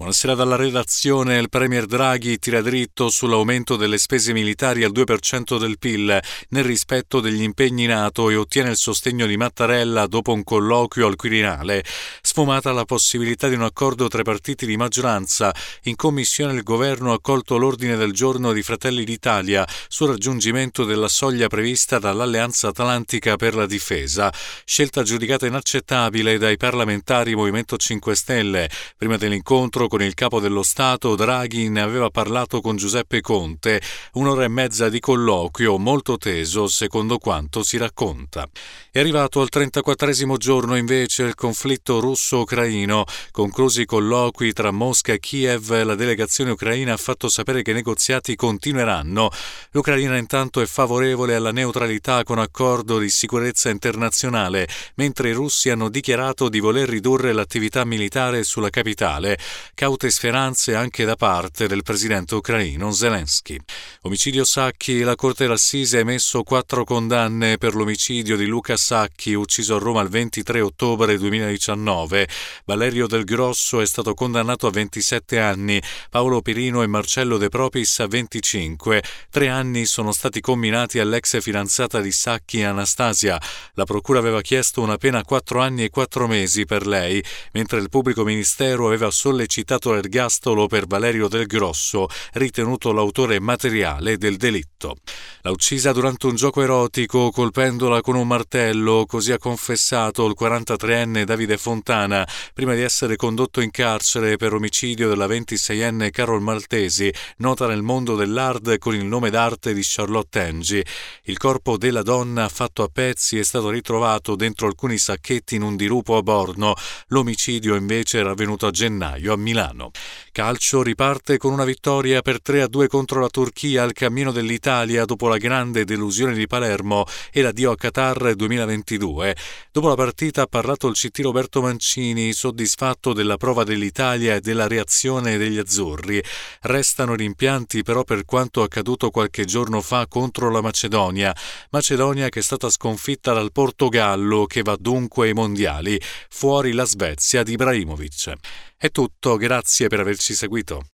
Buonasera dalla redazione. Il premier Draghi tira dritto sull'aumento delle spese militari al 2% del PIL nel rispetto degli impegni NATO e ottiene il sostegno di Mattarella dopo un colloquio al Quirinale. Sfumata la possibilità di un accordo tra i partiti di maggioranza, in commissione il governo ha accolto l'ordine del giorno di Fratelli d'Italia sul raggiungimento della soglia prevista dall'Alleanza Atlantica per la difesa, scelta giudicata inaccettabile dai parlamentari Movimento 5 Stelle. Prima dell'incontro con il capo dello Stato, Draghi ne aveva parlato con Giuseppe Conte, un'ora e mezza di colloquio molto teso secondo quanto si racconta. È arrivato al 34esimo giorno invece il conflitto russo-ucraino. Conclusi i colloqui tra Mosca e Kiev, la delegazione ucraina ha fatto sapere che i negoziati continueranno. L'Ucraina intanto è favorevole alla neutralità con accordo di sicurezza internazionale, mentre i russi hanno dichiarato di voler ridurre l'attività militare sulla capitale. Caute speranze anche da parte del presidente ucraino Zelensky. Omicidio Sacchi. La Corte d'Assise ha emesso 4 condanne per l'omicidio di Luca Sacchi, ucciso a Roma il 23 ottobre 2019. Valerio Del Grosso è stato condannato a 27 anni, Paolo Pirino e Marcello De Propis a 25. 3 anni sono stati comminati all'ex fidanzata di Sacchi, Anastasia. La procura aveva chiesto una pena a 4 anni e 4 mesi per lei, mentre il pubblico ministero aveva sollecitato l'ergastolo per Valerio Del Grosso, ritenuto l'autore materiale del delitto. L'ha uccisa durante un gioco erotico colpendola con un martello, così ha confessato il 43enne Davide Fontana, prima di essere condotto in carcere per omicidio della 26enne Carol Maltesi, nota nel mondo dell'hard con il nome d'arte di Charlotte Angie. Il corpo della donna, fatto a pezzi, è stato ritrovato dentro alcuni sacchetti in un dirupo a Borno. L'omicidio invece era avvenuto a gennaio a Milano. Calcio. Riparte con una vittoria per 3-2 contro la Turchia al cammino dell'Italia dopo la grande delusione di Palermo e l'addio a Qatar 2022. Dopo la partita ha parlato il CT Roberto Mancini, soddisfatto della prova dell'Italia e della reazione degli azzurri. Restano rimpianti però per quanto accaduto qualche giorno fa contro la Macedonia che è stata sconfitta dal Portogallo, che va dunque ai mondiali. Fuori la Svezia di Ibrahimovic. È tutto, grazie per averci seguito.